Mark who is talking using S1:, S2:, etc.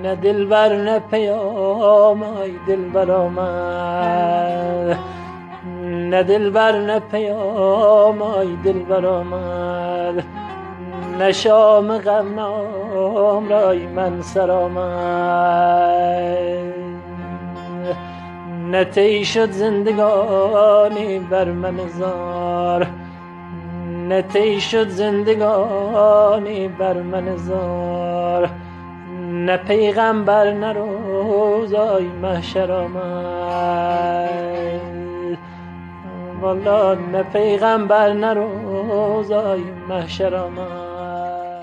S1: نه دلبر نه پیام آی دلبر آمد، نه دلبر نه پیام آی دلبر آمد، نه شام غم نام رای من سر آمد، نه طی شد زندگانی بر من زار، نه طی شد زندگانی بر من زار، نه پیغمبر نه روزای محشر آمد، والا نه پیغمبر نه روزای محشر آمد.